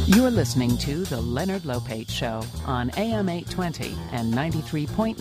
You're listening to The Leonard Lopate Show on AM 820 and 93.9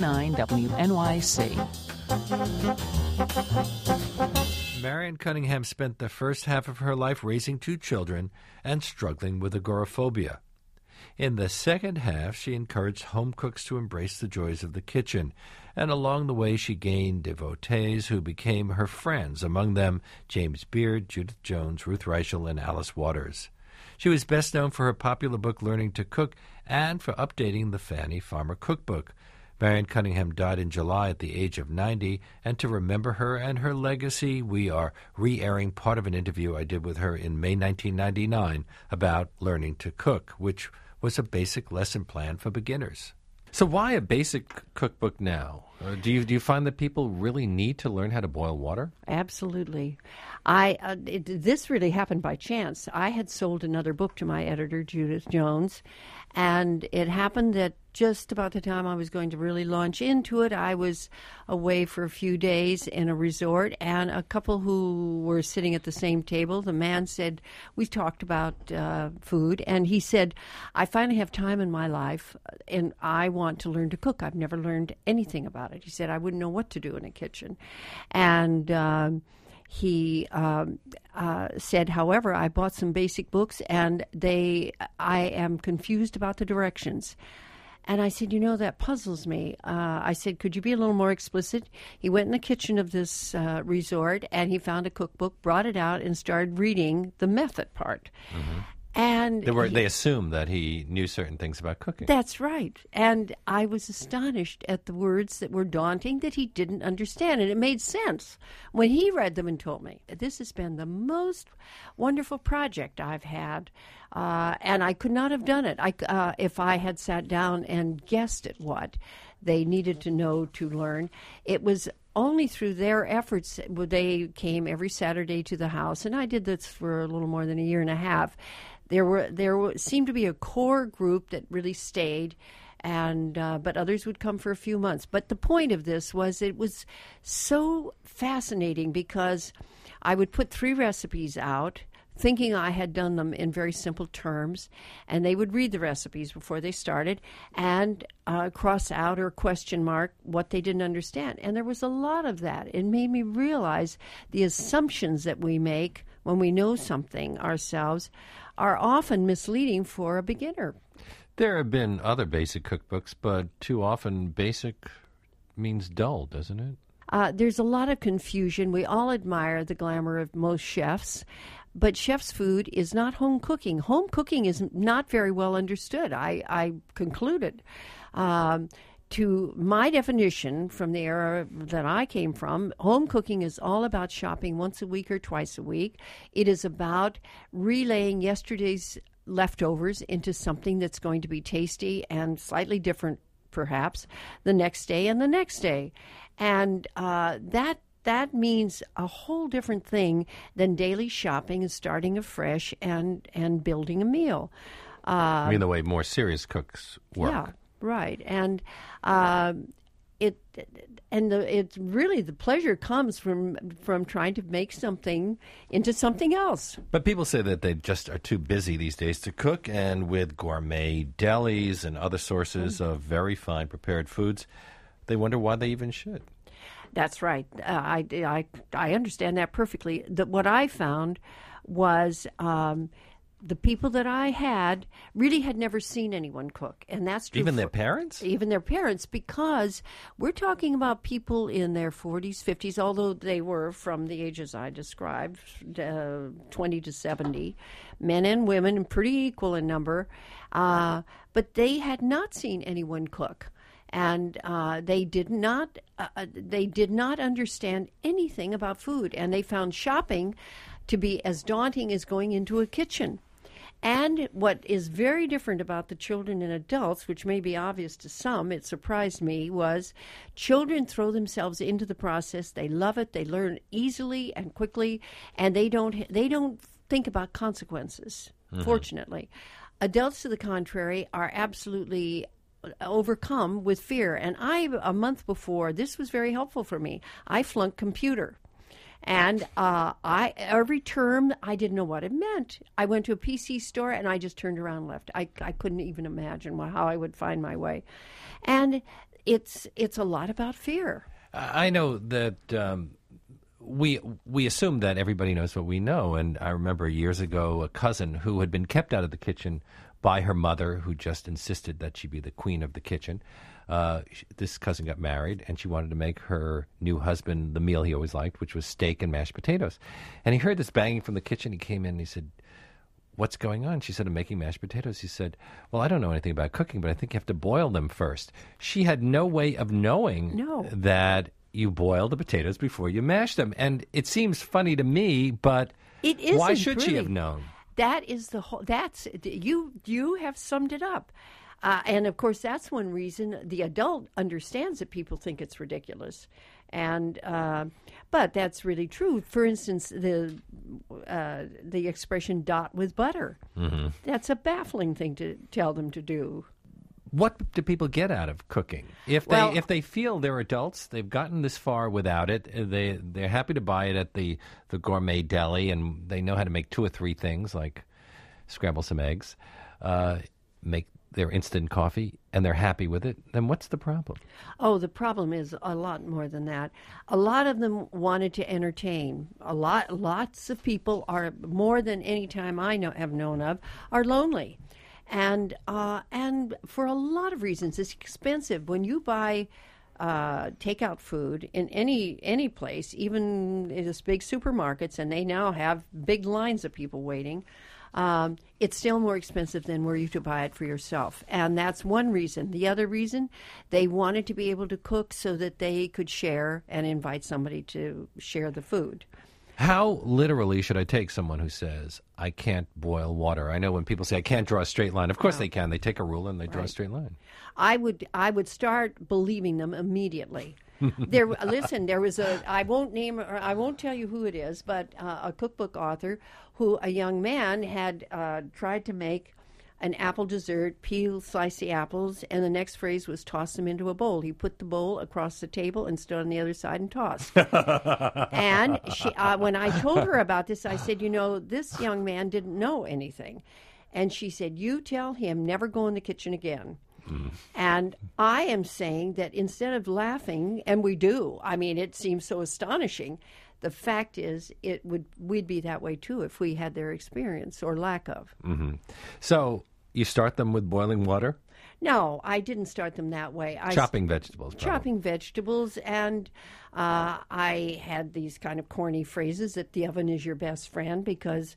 WNYC. Marion Cunningham spent the first half of her life raising 2 children and struggling with agoraphobia. In the second half, she encouraged home cooks to embrace the joys of the kitchen, and along the way she gained devotees who became her friends, among them James Beard, Judith Jones, Ruth Reichel, and Alice Waters. She was best known for her popular book Learning to Cook and for updating the Fannie Farmer Cookbook. Marion Cunningham died in July at the age of 90, and to remember her and her legacy, we are re-airing part of an interview I did with her in May 1999 about learning to cook, which was a basic lesson plan for beginners. So why a basic cookbook now? Do you find that people really need to learn how to boil water? Absolutely. This really happened by chance. I had sold another book to my editor, Judith Jones, and it happened that just about the time I was going to really launch into it, I was away for a few days in a resort, and a couple who were sitting at the same table, the man said, we talked about food, and he said, I finally have time in my life, and I want to learn to cook. I've never learned anything about it. He said, I wouldn't know what to do in a kitchen. And he said, however, I bought some basic books, and I am confused about the directions. And I said, that puzzles me. I said, could you be a little more explicit? He went in the kitchen of this resort, and he found a cookbook, brought it out, and started reading the method part. Mm-hmm. And they assumed that he knew certain things about cooking. That's right. And I was astonished at the words that were daunting that he didn't understand. And it made sense when he read them and told me. This has been the most wonderful project I've had. And I could not have done it if I had sat down and guessed at what they needed to know to learn. It was only through their efforts. They came every Saturday to the house, and I did this for a little more than a year and a half. There seemed to be a core group that really stayed, and but others would come for a few months. But the point of this was it was so fascinating because I would put 3 recipes out, thinking I had done them in very simple terms, and they would read the recipes before they started and cross out or question mark what they didn't understand. And there was a lot of that. It made me realize the assumptions that we make when we know something ourselves are often misleading for a beginner. There have been other basic cookbooks, but too often basic means dull, doesn't it? There's a lot of confusion. We all admire the glamour of most chefs, but chef's food is not home cooking. Home cooking is not very well understood, I concluded. To my definition from the era that I came from, home cooking is all about shopping once a week or twice a week. It is about relaying yesterday's leftovers into something that's going to be tasty and slightly different, perhaps, the next day and the next day. And that means a whole different thing than daily shopping and starting afresh and building a meal. I mean the way more serious cooks work. Yeah. Right, and it's really the pleasure comes from trying to make something into something else. But people say that they just are too busy these days to cook, and with gourmet delis and other sources of very fine prepared foods, they wonder why they even should. That's right. I understand that perfectly. What I found was. The people that I had really had never seen anyone cook, and that's true. Even their parents? Even their parents, because we're talking about people in their 40s, 50s, although they were from the ages I described, 20 to 70, men and women, pretty equal in number, but they had not seen anyone cook. And they did not understand anything about food, and they found shopping to be as daunting as going into a kitchen. And what is very different about the children and adults, which may be obvious to some, it surprised me, was children throw themselves into the process. They love it. They learn easily and quickly, and they don't think about consequences, fortunately. Adults, to the contrary, are absolutely overcome with fear. And a month before, this was very helpful for me. I flunked computer. And every term, I didn't know what it meant. I went to a PC store, and I just turned around and left. I couldn't even imagine how I would find my way. And it's a lot about fear. I know that we assume that everybody knows what we know. And I remember years ago a cousin who had been kept out of the kitchen by her mother, who just insisted that she be the queen of the kitchen. This cousin got married, and she wanted to make her new husband the meal he always liked, which was steak and mashed potatoes. And he heard this banging from the kitchen. He came in and he said, "What's going on?" She said, "I'm making mashed potatoes." He said, "Well, I don't know anything about cooking, but I think you have to boil them first." She had no way of knowing that you boil the potatoes before you mash them. And it seems funny to me, but why should she have known? That is you have summed it up. And of course, that's one reason the adult understands that people think it's ridiculous. And but that's really true. For instance, the expression "dot with butter." Mm-hmm. That's a baffling thing to tell them to do. What do people get out of cooking? If they feel they're adults, they've gotten this far without it, they're happy to buy it at the gourmet deli, and they know how to make 2 or 3 things like scramble some eggs, make their instant coffee, and they're happy with it, then what's the problem? Oh, the problem is a lot more than that. A lot of them wanted to entertain. Lots of people are, more than any time I have known of, are lonely. And for a lot of reasons, it's expensive. When you buy takeout food in any place, even in this big supermarkets, and they now have big lines of people waiting, it's still more expensive than were you to buy it for yourself. And that's one reason. The other reason, they wanted to be able to cook so that they could share and invite somebody to share the food. How literally should I take someone who says, "I can't boil water"? I know when people say, "I can't draw a straight line." Of course they can. They take a ruler and they draw a straight line. I would start believing them immediately. There was I won't tell you who it is, but a cookbook author a young man had tried to make an apple dessert, slice the apples, and the next phrase was toss them into a bowl. He put the bowl across the table and stood on the other side and tossed. And when I told her about this, I said, this young man didn't know anything. And she said, "You tell him never go in the kitchen again." And I am saying that instead of laughing, and we do, I mean, it seems so astonishing, the fact is we'd be that way too if we had their experience or lack of. Mm-hmm. So you start them with boiling water? No, I didn't start them that way. Chopping vegetables. Probably. Chopping vegetables, and I had these kind of corny phrases that the oven is your best friend because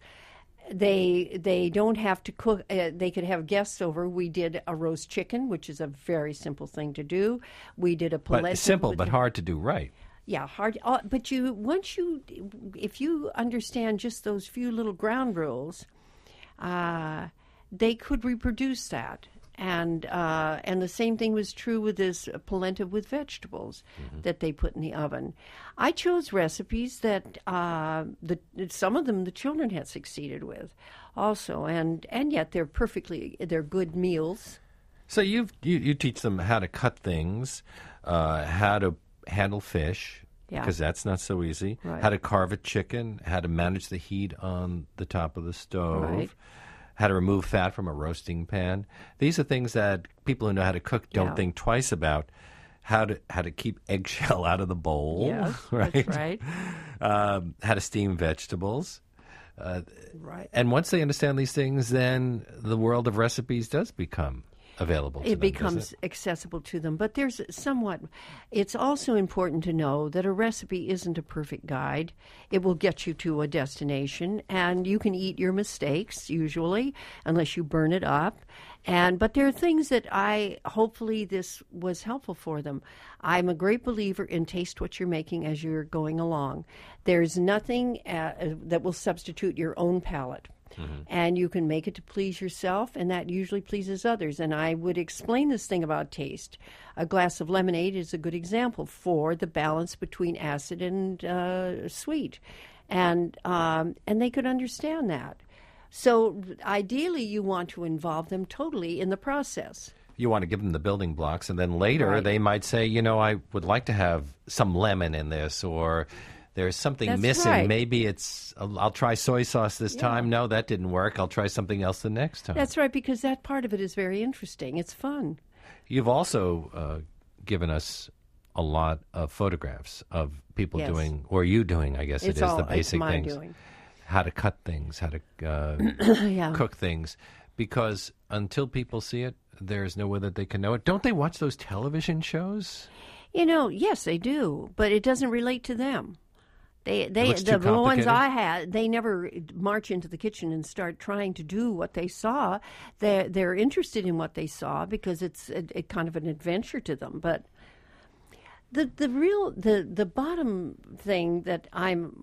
they don't have to cook. They could have guests over. We did a roast chicken, which is a very simple thing to do. We did a polenta. Simple, but hard to do right. Yeah, hard. But if you understand just those few little ground rules, they could reproduce that. And the same thing was true with this polenta with vegetables that they put in the oven. I chose recipes that some of them the children had succeeded with, also, and yet they're good meals. So you teach them how to cut things, how to handle fish, because that's not so easy. Right. How to carve a chicken, how to manage the heat on the top of the stove. Right. How to remove fat from a roasting pan. These are things that people who know how to cook don't think twice about. How to keep eggshell out of the bowl. Yes, right? That's right. How to steam vegetables. Right. And once they understand these things, then the world of recipes does become available to them. It becomes accessible to them. But it's also important to know that a recipe isn't a perfect guide. It will get you to a destination, and you can eat your mistakes, usually, unless you burn it up. But there are things that hopefully this was helpful for them. I'm a great believer in taste what you're making as you're going along. There's nothing that will substitute your own palate. Mm-hmm. And you can make it to please yourself, and that usually pleases others. And I would explain this thing about taste. A glass of lemonade is a good example for the balance between acid and sweet. And they could understand that. So ideally, you want to involve them totally in the process. You want to give them the building blocks, and then later they might say, I would like to have some lemon in this, or there's something That's missing. right. Maybe it's, I'll try soy sauce this time. No, that didn't work. I'll try something else the next time. That's right, because that part of it is very interesting. It's fun. You've also given us a lot of photographs of people Yes. doing, or you doing, I guess It's it is, all the basic it's my things. doing. How to cut things, how to Yeah. cook things. Because until people see it, there's no way that they can know it. Don't they watch those television shows? Yes, they do, but it doesn't relate to them. looks The too ones complicated? I had, they never march into the kitchen and start trying to do what they saw. They're interested in what they saw because it's a kind of an adventure to them. But the bottom thing that I'm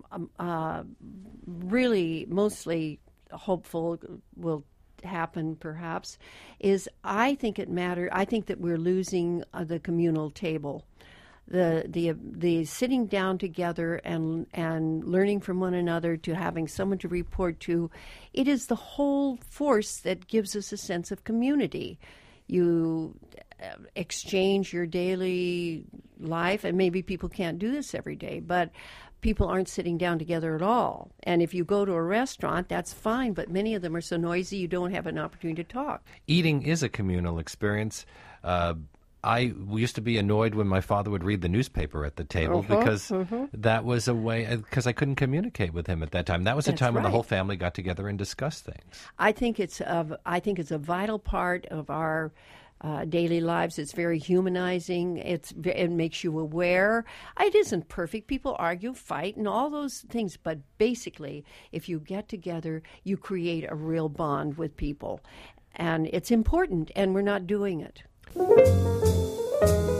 really mostly hopeful will happen perhaps is I think that we're losing the communal table, the sitting down together and learning from one another, to having someone to report to. It is the whole force that gives us a sense of community. You exchange your daily life, and maybe people can't do this every day, but people aren't sitting down together at all. And if you go to a restaurant, that's fine, but many of them are so noisy you don't have an opportunity to talk. Eating is a communal experience. I used to be annoyed when my father would read the newspaper at the table because that was a way, because I couldn't communicate with him at that time. That was a That's time when the right. whole family got together and discussed things. I think it's a vital part of our daily lives. It's very humanizing. It makes you aware. It isn't perfect. People argue, fight, and all those things. But basically, if you get together, you create a real bond with people. And it's important, and we're not doing it.